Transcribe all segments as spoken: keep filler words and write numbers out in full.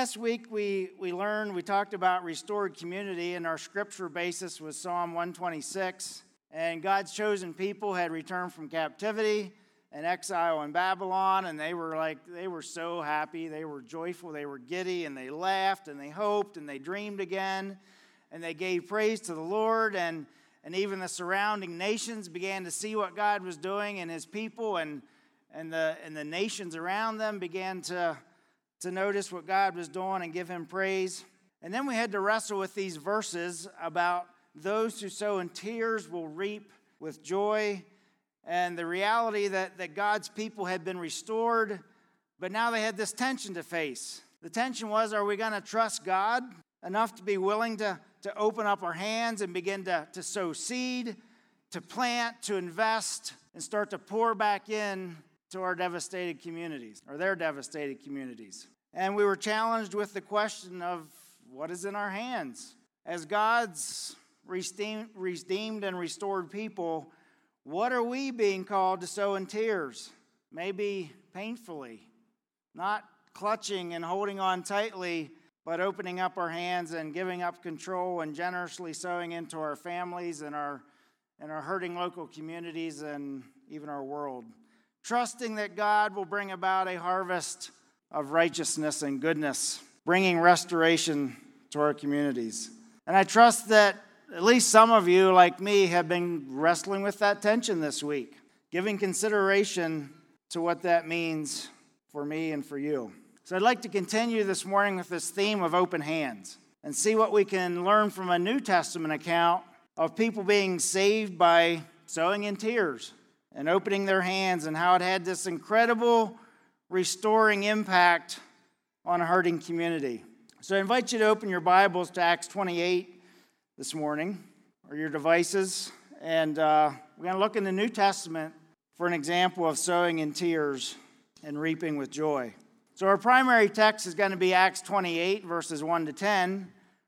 last week we, we learned, we talked about restored community, and our scripture basis was Psalm one twenty-six. And God's chosen people had returned from captivity and exile in Babylon, and they were like, they were so happy, they were joyful, they were giddy, and they laughed, and they hoped, and they dreamed again, and they gave praise to the Lord, and, and even the surrounding nations began to see what God was doing in his people, and, and, the, and the nations around them began to, to notice what God was doing and give him praise. And then we had to wrestle with these verses about those who sow in tears will reap with joy, and the reality that, that God's people had been restored, but now they had this tension to face. The tension was, are we going to trust God enough to be willing to, to open up our hands and begin to, to sow seed, to plant, to invest, and start to pour back in to our devastated communities, or their devastated communities? And we were challenged with the question of what is in our hands? As God's redeemed, redeemed and restored people, what are we being called to sow in tears? Maybe painfully, not clutching and holding on tightly, but opening up our hands and giving up control and generously sowing into our families and our, and our hurting local communities and even our world. Trusting that God will bring about a harvest of righteousness and goodness, bringing restoration to our communities. And I trust that at least some of you, like me, have been wrestling with that tension this week, giving consideration to what that means for me and for you. So I'd like to continue this morning with this theme of open hands and see what we can learn from a New Testament account of people being saved by sowing in tears and opening their hands, and how it had this incredible restoring impact on a hurting community. So I invite you to open your Bibles to Acts twenty-eight this morning, or your devices, and uh, we're going to look in the New Testament for an example of sowing in tears and reaping with joy. So our primary text is going to be Acts twenty-eight, verses one to ten,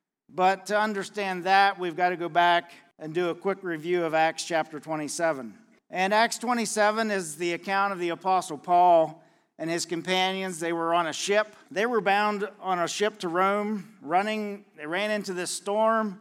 but to understand that, we've got to go back and do a quick review of Acts chapter twenty-seven. And Acts twenty-seven is the account of the Apostle Paul and his companions. They were on a ship. They were bound on a ship to Rome, running. They ran into this storm,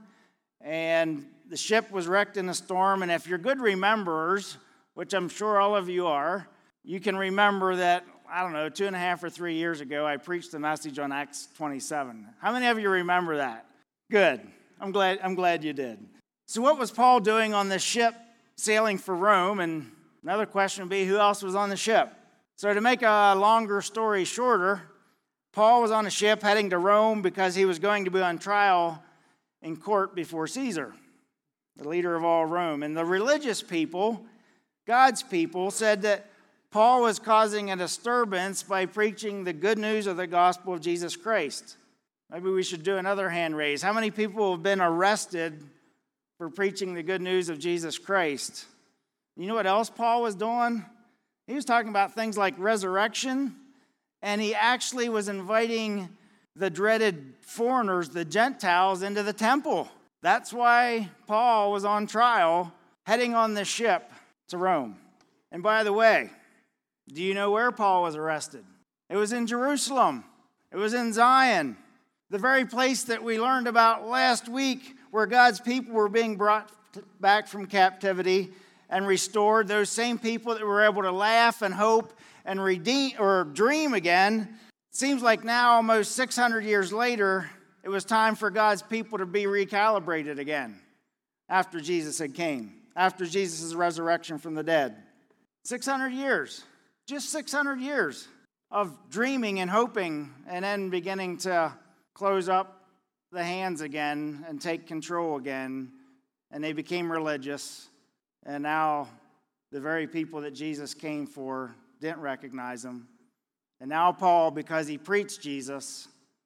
and the ship was wrecked in a storm. And if you're good rememberers, which I'm sure all of you are, you can remember that, I don't know, two and a half or three years ago, I preached a message on Acts twenty-seven. How many of you remember that? Good. I'm glad, I'm glad you did. So what was Paul doing on this ship sailing for Rome? And another question would be, who else was on the ship? So to make a longer story shorter, Paul was on a ship heading to Rome because he was going to be on trial in court before Caesar, the leader of all Rome. And the religious people, God's people, said that Paul was causing a disturbance by preaching the good news of the gospel of Jesus Christ. Maybe we should do another hand raise. How many people have been arrested for preaching the good news of Jesus Christ? You know what else Paul was doing? He was talking about things like resurrection, and he actually was inviting the dreaded foreigners, the Gentiles, into the temple. That's why Paul was on trial, heading on this ship to Rome. And by the way, do you know where Paul was arrested? It was in Jerusalem. It was in Zion, the very place that we learned about last week, where God's people were being brought back from captivity and restored. Those same people that were able to laugh and hope and redeem or dream again. It seems like now, almost six hundred years later, it was time for God's people to be recalibrated again after Jesus had came, after Jesus' resurrection from the dead. six hundred years, just six hundred years of dreaming and hoping, and then beginning to close up the hands again and take control again. And they became religious. And now the very people that Jesus came for didn't recognize him. And now Paul, because he preached Jesus,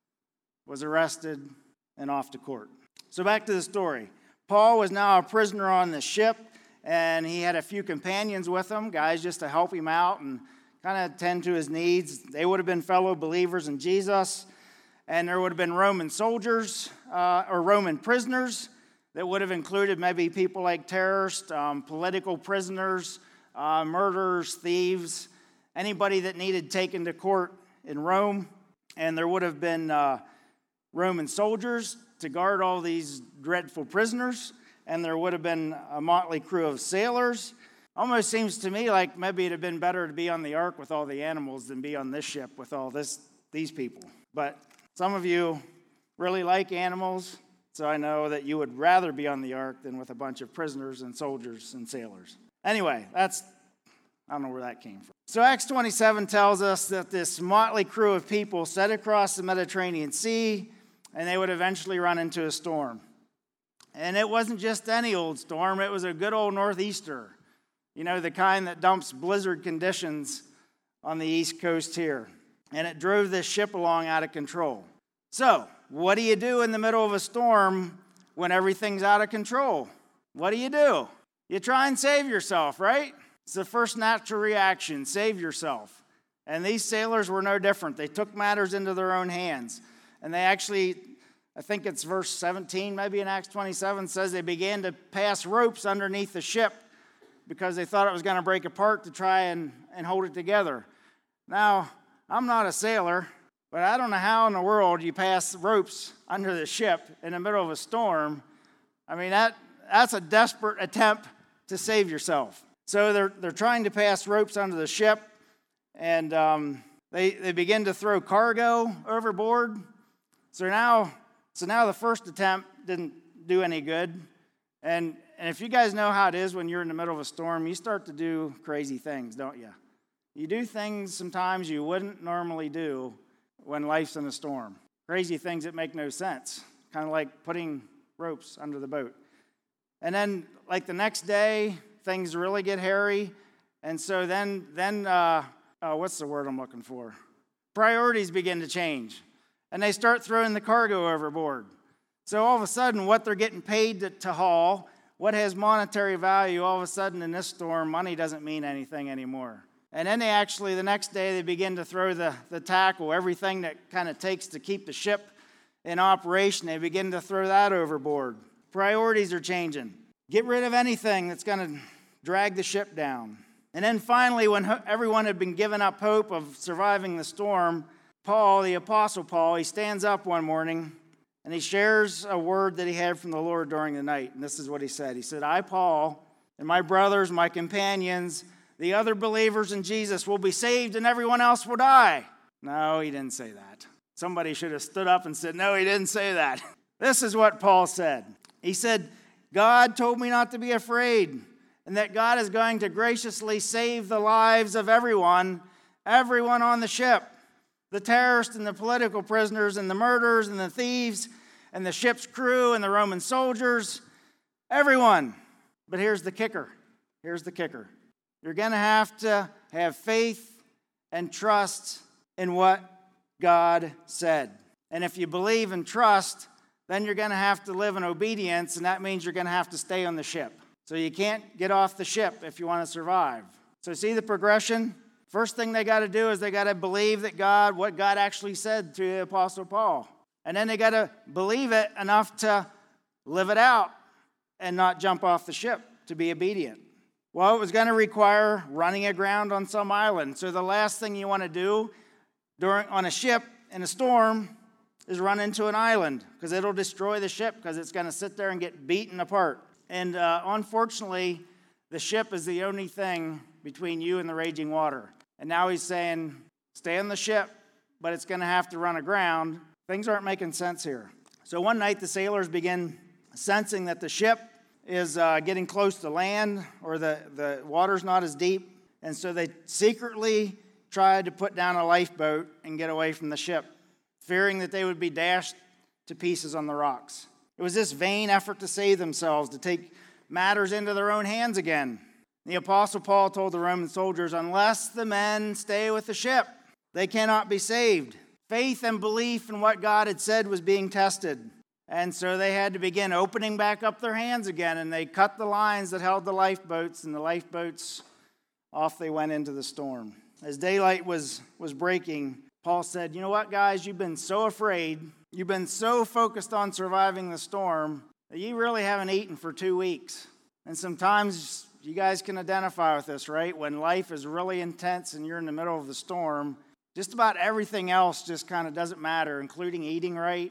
was arrested and off to court. So back to the story. Paul was now a prisoner on the ship, and he had a few companions with him, guys just to help him out and kind of tend to his needs. They would have been fellow believers in Jesus, and there would have been Roman soldiers uh, or Roman prisoners that would have included maybe people like terrorists, um, political prisoners, uh, murderers, thieves, anybody that needed taken to court in Rome. and there would have been uh, Roman soldiers to guard all these dreadful prisoners, and there would have been a motley crew of sailors. Almost seems to me like maybe it'd have been better to be on the ark with all the animals than be on this ship with all this these people. But some of you really like animals, so I know that you would rather be on the ark than with a bunch of prisoners and soldiers and sailors. Anyway, that's, I don't know where that came from. So Acts twenty-seven tells us that this motley crew of people set across the Mediterranean Sea, and they would eventually run into a storm. And it wasn't just any old storm, it was a good old northeaster. You know, the kind that dumps blizzard conditions on the East Coast here. And it drove this ship along out of control. So, what do you do in the middle of a storm when everything's out of control? What do you do? You try and save yourself, right? It's the first natural reaction, save yourself. And these sailors were no different. They took matters into their own hands. And they actually, I think it's verse seventeen, maybe in Acts twenty-seven, says they began to pass ropes underneath the ship because they thought it was going to break apart to try and, and hold it together. Now, I'm not a sailor, but I don't know how in the world you pass ropes under the ship in the middle of a storm. I mean, that that's a desperate attempt to save yourself. So they're they're trying to pass ropes under the ship, and um, they they begin to throw cargo overboard. So now, so now the first attempt didn't do any good, and and if you guys know how it is when you're in the middle of a storm, you start to do crazy things, don't you? You do things sometimes you wouldn't normally do when life's in a storm. Crazy things that make no sense, kind of like putting ropes under the boat. And then, like the next day, things really get hairy, and so then, then uh, uh, what's the word I'm looking for? Priorities begin to change, and they start throwing the cargo overboard. So all of a sudden, what they're getting paid to, to haul, what has monetary value, all of a sudden in this storm, money doesn't mean anything anymore. And then they actually, the next day, they begin to throw the, the tackle, everything that kind of takes to keep the ship in operation. They begin to throw that overboard. Priorities are changing. Get rid of anything that's going to drag the ship down. And then finally, when everyone had been given up hope of surviving the storm, Paul, the Apostle Paul, he stands up one morning and he shares a word that he had from the Lord during the night. And this is what he said. He said, I, Paul, and my brothers, my companions, the other believers in Jesus will be saved and everyone else will die. No, he didn't say that. Somebody should have stood up and said, no, he didn't say that. This is what Paul said. He said, God told me not to be afraid, and that God is going to graciously save the lives of everyone, everyone on the ship, the terrorists and the political prisoners and the murderers and the thieves and the ship's crew and the Roman soldiers, everyone. But here's the kicker. Here's the kicker. You're going to have to have faith and trust in what God said. And if you believe and trust, then you're going to have to live in obedience, and that means you're going to have to stay on the ship. So you can't get off the ship if you want to survive. So see the progression? First thing they got to do is they got to believe that God, what God actually said to the Apostle Paul. And then they got to believe it enough to live it out and not jump off the ship, to be obedient. Well, it was going to require running aground on some island. So the last thing you want to do during on a ship in a storm is run into an island, because it'll destroy the ship, because it's going to sit there and get beaten apart. And uh, unfortunately, the ship is the only thing between you and the raging water. And now he's saying, stay on the ship, but it's going to have to run aground. Things aren't making sense here. So one night, the sailors begin sensing that the ship is uh, getting close to land, or the, the water's not as deep. And so they secretly tried to put down a lifeboat and get away from the ship, fearing that they would be dashed to pieces on the rocks. It was this vain effort to save themselves, to take matters into their own hands again. The Apostle Paul told the Roman soldiers, unless the men stay with the ship, they cannot be saved. Faith and belief in what God had said was being tested. And so they had to begin opening back up their hands again, and they cut the lines that held the lifeboats, and the lifeboats, off they went into the storm. As daylight was, was breaking, Paul said, you know what, guys, you've been so afraid, you've been so focused on surviving the storm, that you really haven't eaten for two weeks. And sometimes you guys can identify with this, right? When life is really intense and you're in the middle of the storm, Just about everything else just kind of doesn't matter, including eating right.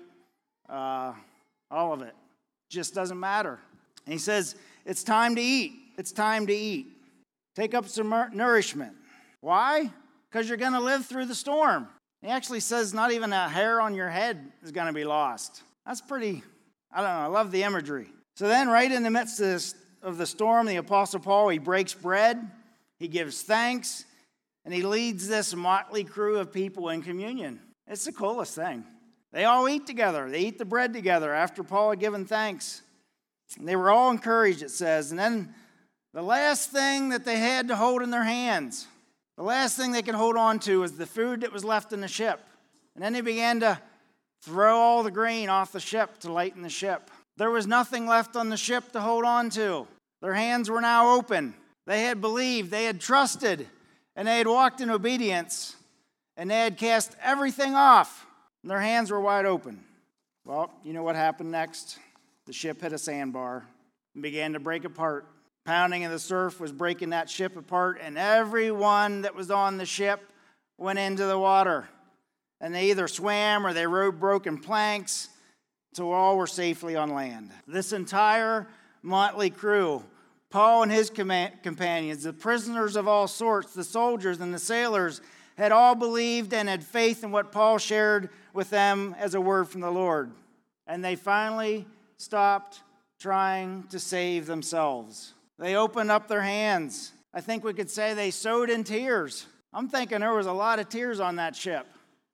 Uh, all of it just doesn't matter. And he says, it's time to eat. It's time to eat. Take up some nourishment. Why? Because you're going to live through the storm. He actually says not even a hair on your head is going to be lost. That's pretty, I don't know, I love the imagery. So then right in the midst of, this, of the storm, the Apostle Paul, he breaks bread, he gives thanks, and he leads this motley crew of people in communion. It's the coolest thing. They all eat together. They eat the bread together after Paul had given thanks. And they were all encouraged, it says. And then the last thing that they had to hold in their hands, the last thing they could hold on to was the food that was left in the ship. And then they began to throw all the grain off the ship to lighten the ship. There was nothing left on the ship to hold on to. Their hands were now open. They had believed, they had trusted, and they had walked in obedience, and they had cast everything off, and their hands were wide open. Well, you know what happened next? The ship hit a sandbar and began to break apart. Pounding of the surf was breaking that ship apart, and everyone that was on the ship went into the water. And they either swam or they rode broken planks until all were safely on land. This entire motley crew, Paul and his companions, the prisoners of all sorts, the soldiers and the sailors, had all believed and had faith in what Paul shared with them as a word from the Lord. And they finally stopped trying to save themselves. They opened up their hands. I think we could say they sowed in tears. I'm thinking there was a lot of tears on that ship.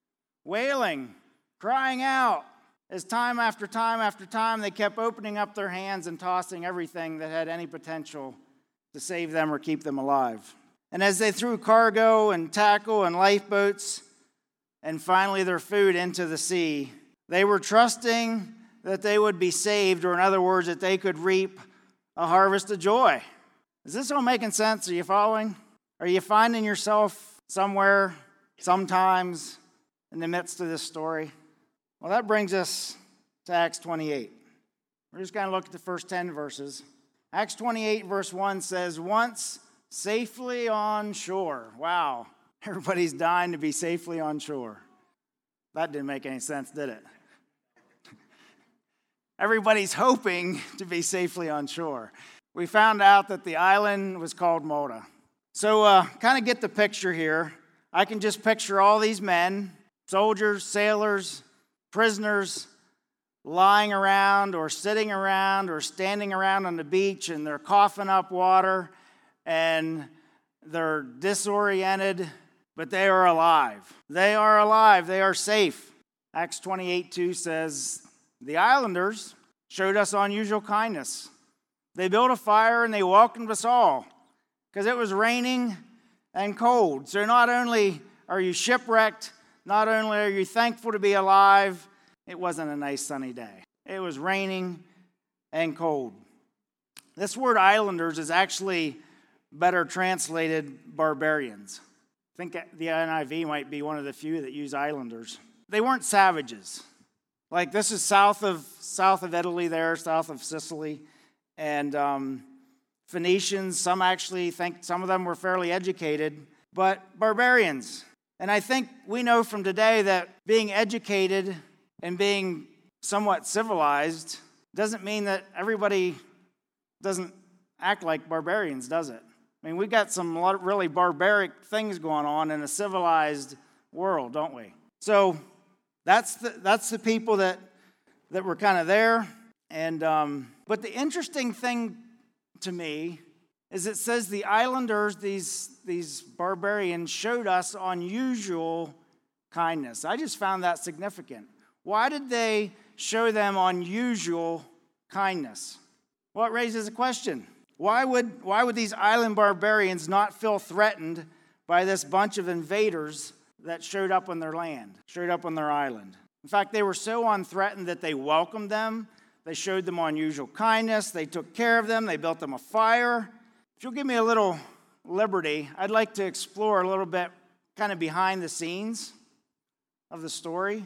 Wailing, crying out. As time after time after time, they kept opening up their hands and tossing everything that had any potential to save them or keep them alive. And as they threw cargo and tackle and lifeboats and finally their food into the sea, they were trusting that they would be saved, or in other words, that they could reap a harvest of joy. Is this all making sense? Are you following? Are you finding yourself somewhere, sometimes, in the midst of this story? Well, that brings us to Acts twenty-eight. We're just going to look at the first ten verses. Acts twenty-eight, verse one says, once safely on shore. Wow, everybody's dying to be safely on shore. That didn't make any sense, did it? Everybody's hoping to be safely on shore. We found out that the island was called Malta. So uh, kind of get the picture here. I can just picture all these men, soldiers, sailors, prisoners, lying around or sitting around or standing around on the beach, and they're coughing up water and they're disoriented, but they are alive. They are alive. They are safe. Acts twenty-eight two says, the islanders showed us unusual kindness. They built a fire and they welcomed us all because it was raining and cold. So not only are you shipwrecked, not only are you thankful to be alive, it wasn't a nice sunny day. It was raining and cold. This word islanders is actually better translated barbarians. I think the N I V might be one of the few that use islanders. They weren't savages. Like this is south of south of Italy there, south of Sicily. And um, Phoenicians, some actually think some of them were fairly educated, but barbarians. And I think we know from today that being educated and being somewhat civilized doesn't mean that everybody doesn't act like barbarians, does it? I mean, we've got some really barbaric things going on in a civilized world, don't we? So that's the, that's the people that, that were kind of there. And um, but the interesting thing to me is it says the islanders, these, these barbarians, showed us unusual kindness. I just found that significant. Why did they show them unusual kindness? Well, it raises a question. Why would, why would these island barbarians not feel threatened by this bunch of invaders that showed up on their land, showed up on their island? In fact, they were so unthreatened that they welcomed them. They showed them unusual kindness. They took care of them. They built them a fire. If you'll give me a little liberty, I'd like to explore a little bit kind of behind the scenes of the story,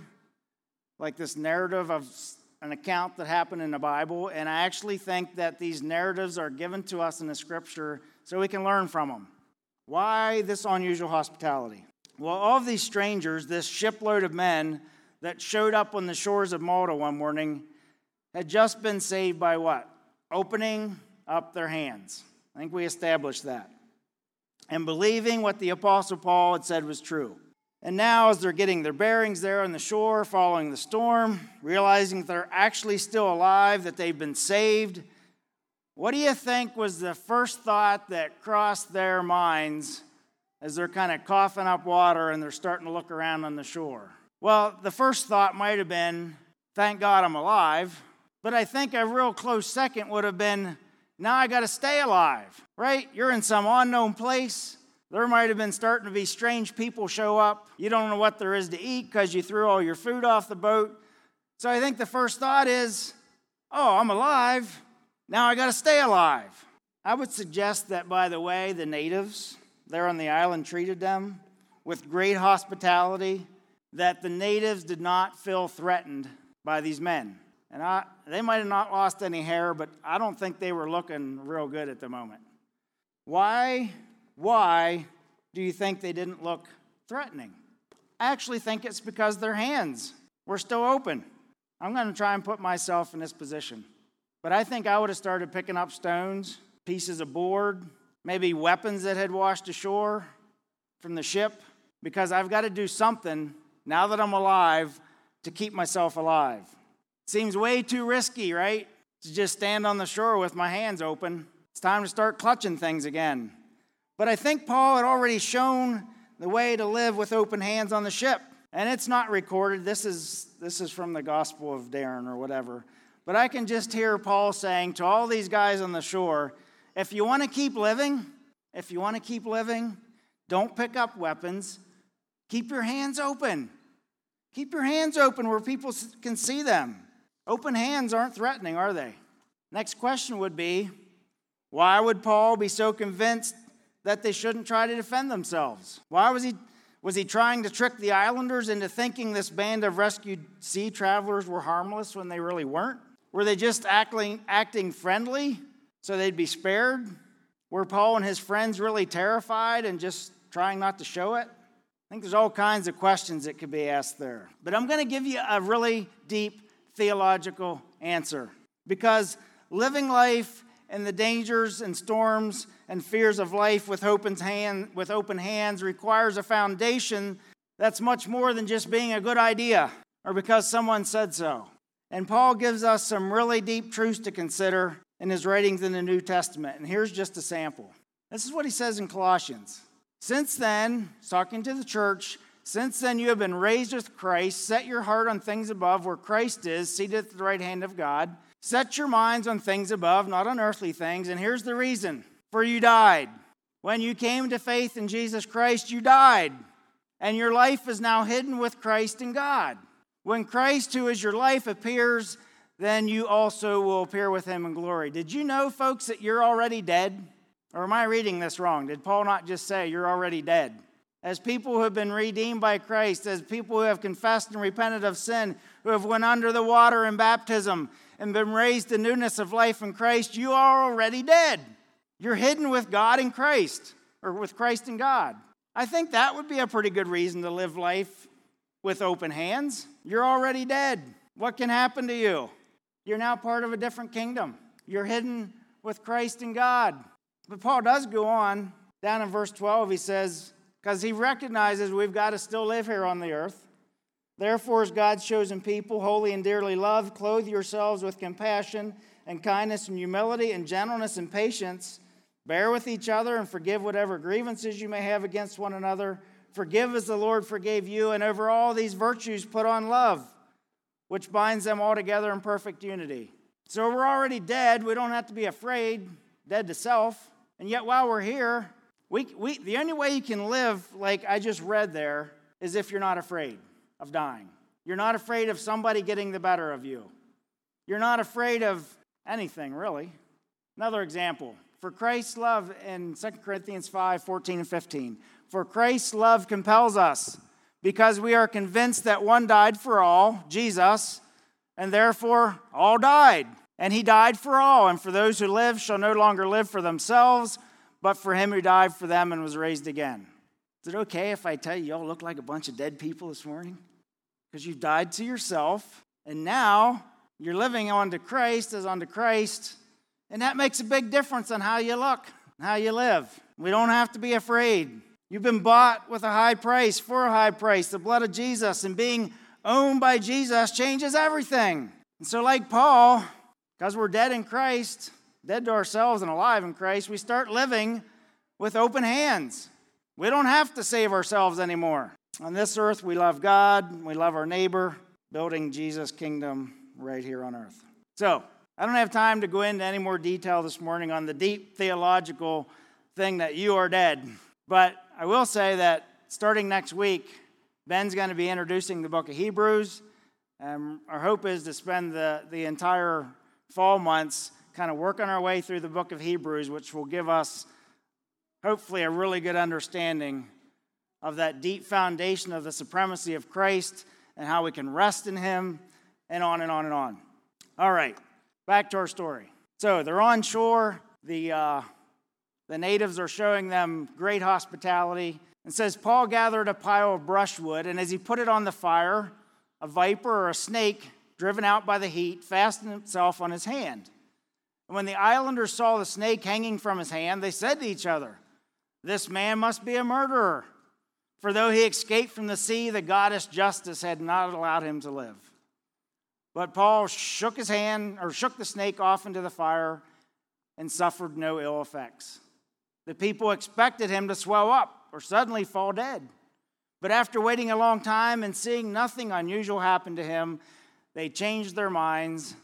like this narrative of an account that happened in the Bible. And I actually think that these narratives are given to us in the Scripture so we can learn from them. Why this unusual hospitality? Well, all of these strangers, this shipload of men that showed up on the shores of Malta one morning, had just been saved by what? Opening up their hands. I think we established that. And believing what the Apostle Paul had said was true. And now, as they're getting their bearings there on the shore, following the storm, realizing that they're actually still alive, that they've been saved, what do you think was the first thought that crossed their minds as they're kind of coughing up water and they're starting to look around on the shore? Well, the first thought might have been, thank God I'm alive. But I think a real close second would have been, now I got to stay alive, right? You're in some unknown place. There might have been starting to be strange people show up. You don't know what there is to eat because you threw all your food off the boat. So I think the first thought is, oh, I'm alive. Now I got to stay alive. I would suggest that, by the way, the natives there on the island treated them with great hospitality, that the natives did not feel threatened by these men. And I, they might have not lost any hair, but I don't think they were looking real good at the moment. Why, why do you think they didn't look threatening? I actually think it's because their hands were still open. I'm going to try and put myself in this position. But I think I would have started picking up stones, pieces of board, maybe weapons that had washed ashore from the ship, because I've got to do something now that I'm alive to keep myself alive. Seems way too risky, right? To just stand on the shore with my hands open. It's time to start clutching things again. But I think Paul had already shown the way to live with open hands on the ship. And it's not recorded. This is, this is from the Gospel of Darren or whatever. But I can just hear Paul saying to all these guys on the shore, if you want to keep living, if you want to keep living, don't pick up weapons. Keep your hands open. Keep your hands open where people can see them. Open hands aren't threatening, are they? Next question would be, why would Paul be so convinced that they shouldn't try to defend themselves? Why was he, was he trying to trick the islanders into thinking this band of rescued sea travelers were harmless when they really weren't? Were they just acting, acting friendly so they'd be spared? Were Paul and his friends really terrified and just trying not to show it? I think there's all kinds of questions that could be asked there. But I'm going to give you a really deep theological answer. Because living life in the dangers and storms and fears of life with open, hand, with open hands requires a foundation that's much more than just being a good idea or because someone said so. And Paul gives us some really deep truths to consider in his writings in the New Testament. And here's just a sample. This is what he says in Colossians. Since then, he's talking to the church, since then you have been raised with Christ. Set your heart on things above where Christ is, seated at the right hand of God. Set your minds on things above, not on earthly things. And here's the reason. For you died. When you came to faith in Jesus Christ, you died. And your life is now hidden with Christ in God. When Christ, who is your life, appears, then you also will appear with him in glory. Did you know, folks, that you're already dead? Or am I reading this wrong? Did Paul not just say you're already dead? As people who have been redeemed by Christ, as people who have confessed and repented of sin, who have went under the water in baptism and been raised to newness of life in Christ, you are already dead. You're hidden with God in Christ, or with Christ in God. I think that would be a pretty good reason to live life with open hands. You're already dead. What can happen to you? You're now part of a different kingdom. You're hidden with Christ in God. But Paul does go on. Down in verse twelve, he says, because he recognizes we've got to still live here on the earth. Therefore, as God's chosen people, holy and dearly loved, clothe yourselves with compassion and kindness and humility and gentleness and patience. Bear with each other and forgive whatever grievances you may have against one another. Forgive as the Lord forgave you, and over all these virtues put on love, which binds them all together in perfect unity. So we're already dead. We don't have to be afraid, dead to self. And yet while we're here, we, we the only way you can live like I just read there is if you're not afraid of dying. You're not afraid of somebody getting the better of you. You're not afraid of anything, really. Another example. For Christ's love in Second Corinthians five, fourteen and fifteen. For Christ's love compels us, because we are convinced that one died for all, Jesus, and therefore all died. And he died for all, and for those who live shall no longer live for themselves, but for him who died for them and was raised again. Is it okay if I tell you y'all look like a bunch of dead people this morning? Because you died to yourself, and now you're living onto Christ as unto Christ, and that makes a big difference on how you look, how you live. We don't have to be afraid. You've been bought with a high price, for a high price, the blood of Jesus, and being owned by Jesus changes everything. And so like Paul, because we're dead in Christ, dead to ourselves and alive in Christ, we start living with open hands. We don't have to save ourselves anymore. On this earth, we love God, we love our neighbor, building Jesus' kingdom right here on earth. So, I don't have time to go into any more detail this morning on the deep theological thing that you are dead. But I will say that starting next week, Ben's going to be introducing the book of Hebrews. And our hope is to spend the, the entire fall months kind of working our way through the book of Hebrews, which will give us hopefully a really good understanding of that deep foundation of the supremacy of Christ and how we can rest in him, and on and on and on. All right, back to our story. So they're on shore. The, uh, the natives are showing them great hospitality. It says, Paul gathered a pile of brushwood, and as he put it on the fire, a viper or a snake, driven out by the heat, fastened itself on his hand. And when the islanders saw the snake hanging from his hand, they said to each other, "This man must be a murderer. For though he escaped from the sea, the goddess Justice had not allowed him to live." But Paul shook his hand, or shook the snake off into the fire, and suffered no ill effects. The people expected him to swell up or suddenly fall dead. But after waiting a long time and seeing nothing unusual happen to him, they changed their minds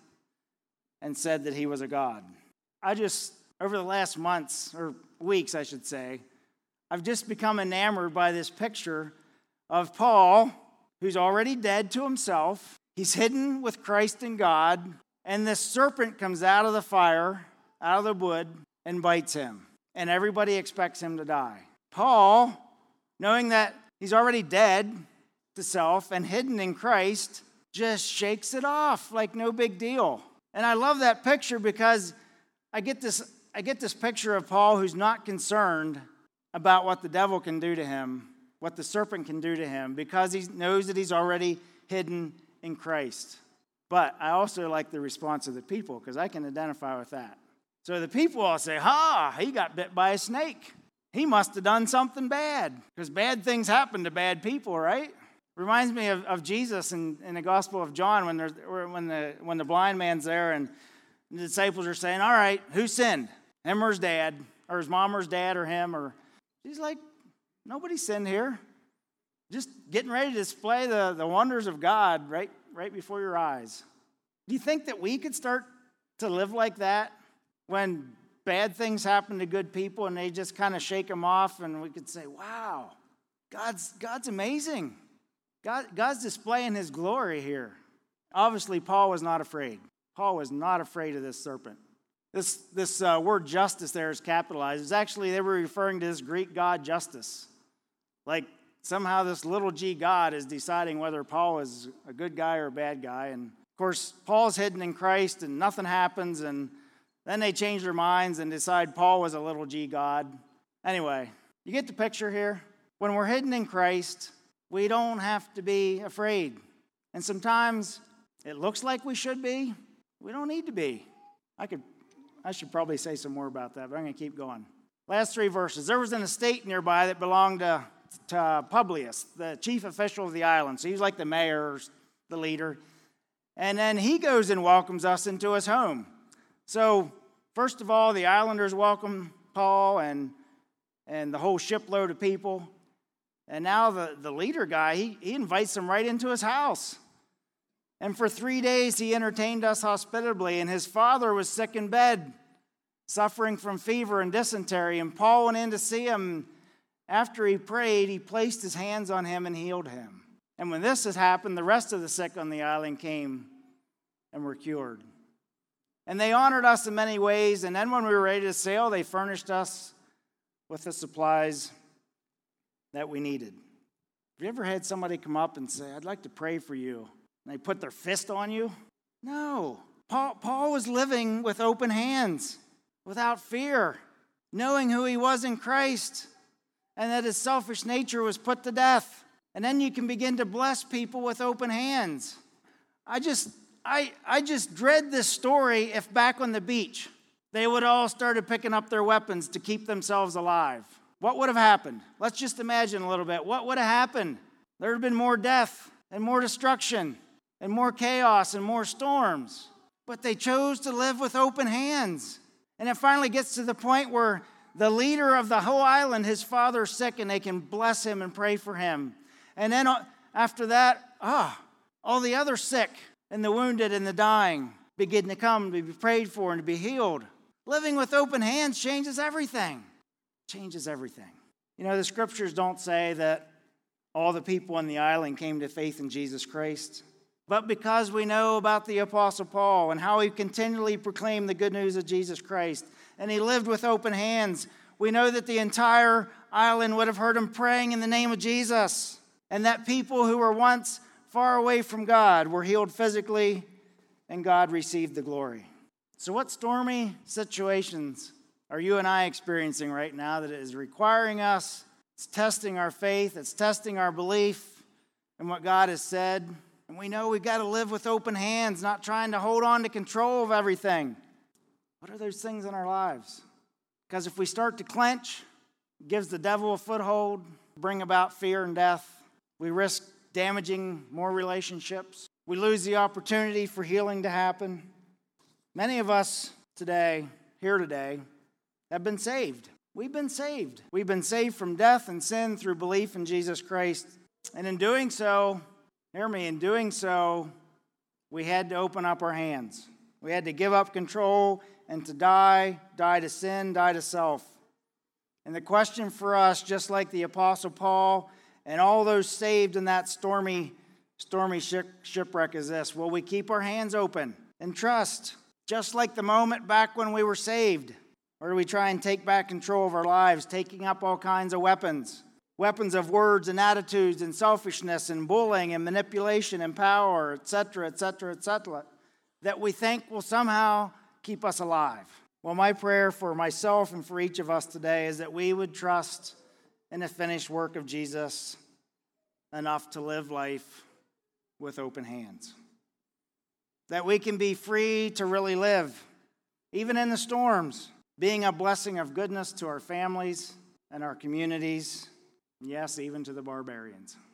and said that he was a god. I just, over the last months, or weeks I should say, I've just become enamored by this picture of Paul, who's already dead to himself. He's hidden with Christ and God, and this serpent comes out of the fire, out of the wood, and bites him. And everybody expects him to die. Paul, knowing that he's already dead to self and hidden in Christ, just shakes it off like no big deal. And I love that picture because I get this, I get this picture of Paul who's not concerned about what the devil can do to him, what the serpent can do to him, because he knows that he's already hidden in Christ. But I also like the response of the people because I can identify with that. So the people all say, "Ha, he got bit by a snake. He must have done something bad," because bad things happen to bad people, right? Reminds me of, of Jesus in, in the Gospel of John when there's when the when the blind man's there and the disciples are saying, "All right, who sinned? Him or his dad, or his mom or his dad, or him?" Or he's like, "Nobody sinned here. Just getting ready to display the, the wonders of God right right before your eyes." Do you think that we could start to live like that when bad things happen to good people and they just kind of shake them off, and we could say, "Wow, God's God's amazing. God, God's displaying his glory here." Obviously, Paul was not afraid. Paul was not afraid of this serpent. This, this uh, word justice there is capitalized. It's actually, they were referring to this Greek god Justice. Like somehow this little g God is deciding whether Paul is a good guy or a bad guy. And of course, Paul's hidden in Christ and nothing happens. And then they change their minds and decide Paul was a little g God. Anyway, you get the picture here? When we're hidden in Christ, we don't have to be afraid. And sometimes it looks like we should be. We don't need to be. I could, I should probably say some more about that, but I'm going to keep going. Last three verses. There was an estate nearby that belonged to, to Publius, the chief official of the island. So he was like the mayor, or the leader. And then he goes and welcomes us into his home. So first of all, the islanders welcome Paul and, and the whole shipload of people. And now the, the leader guy, he, he invites them right into his house. And for three days he entertained us hospitably. And his father was sick in bed, suffering from fever and dysentery. And Paul went in to see him. After he prayed, he placed his hands on him and healed him. And when this had happened, the rest of the sick on the island came and were cured. And they honored us in many ways. And then when we were ready to sail, they furnished us with the supplies that we needed. Have you ever had somebody come up and say, "I'd like to pray for you," and they put their fist on you? No. Paul, Paul was living with open hands, without fear, knowing who he was in Christ, and that his selfish nature was put to death. And then you can begin to bless people with open hands. I just, I, I just dread this story if back on the beach, they would all started picking up their weapons to keep themselves alive. What would have happened? Let's just imagine a little bit. What would have happened? There would have been more death and more destruction and more chaos and more storms. But they chose to live with open hands. And it finally gets to the point where the leader of the whole island, his father's sick, and they can bless him and pray for him. And then after that, ah, all the other sick and the wounded and the dying begin to come to be prayed for and to be healed. Living with open hands changes everything. Changes everything. You know, the scriptures don't say that all the people on the island came to faith in Jesus Christ. But because we know about the Apostle Paul and how he continually proclaimed the good news of Jesus Christ, and he lived with open hands, we know that the entire island would have heard him praying in the name of Jesus, and that people who were once far away from God were healed physically, and God received the glory. So what stormy situations are you and I experiencing right now that is requiring us, it's testing our faith, it's testing our belief in what God has said? And we know we've got to live with open hands, not trying to hold on to control of everything. What are those things in our lives? Because if we start to clench, it gives the devil a foothold, bring about fear and death. We risk damaging more relationships. We lose the opportunity for healing to happen. Many of us today, here today, have been saved. We've been saved. We've been saved from death and sin through belief in Jesus Christ. And in doing so, hear me, in doing so, we had to open up our hands. We had to give up control and to die, die to sin, die to self. And the question for us, just like the Apostle Paul and all those saved in that stormy, stormy shipwreck, is this: will we keep our hands open and trust, just like the moment back when we were saved? Or do we try and take back control of our lives, taking up all kinds of weapons? Weapons of words and attitudes and selfishness and bullying and manipulation and power, et cetera, et cetera, et cetera, that we think will somehow keep us alive. Well, my prayer for myself and for each of us today is that we would trust in the finished work of Jesus enough to live life with open hands. That we can be free to really live, even in the storms, being a blessing of goodness to our families and our communities, yes, even to the barbarians.